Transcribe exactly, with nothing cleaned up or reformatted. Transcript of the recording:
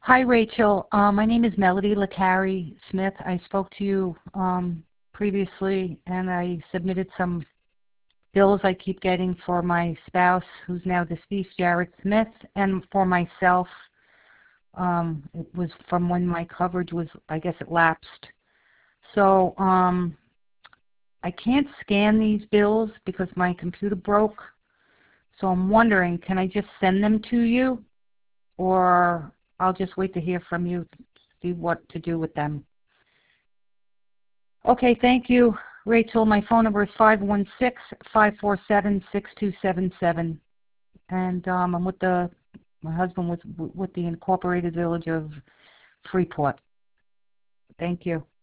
Hi, Rachel. Uh, my name is Melody Latari Smith. I spoke to you um, previously, and I submitted some bills I keep getting for my spouse, who's now deceased, Jared Smith, and for myself. Um, it was from when my coverage was, I guess it lapsed. So um, I can't scan these bills because my computer broke. So I'm wondering, can I just send them to you? Or I'll just wait to hear from you to see what to do with them. Okay, thank you, Rachel. My phone number is five one six, five four seven, six two seven seven. And um, I'm with the, my husband was with the Incorporated Village of Freeport. Thank you.